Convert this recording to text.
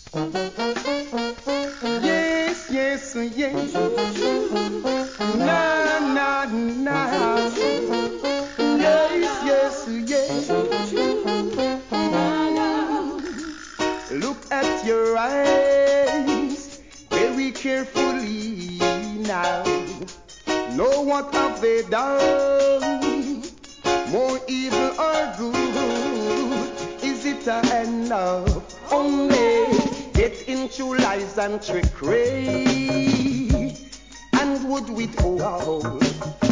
Yes, yes, yes. Na, na, na. Yes, yes, yes. Look at your eyes very carefully now. Know what have they done? More evil or good? Is it enough? Only get into lies and trickery and would withhold.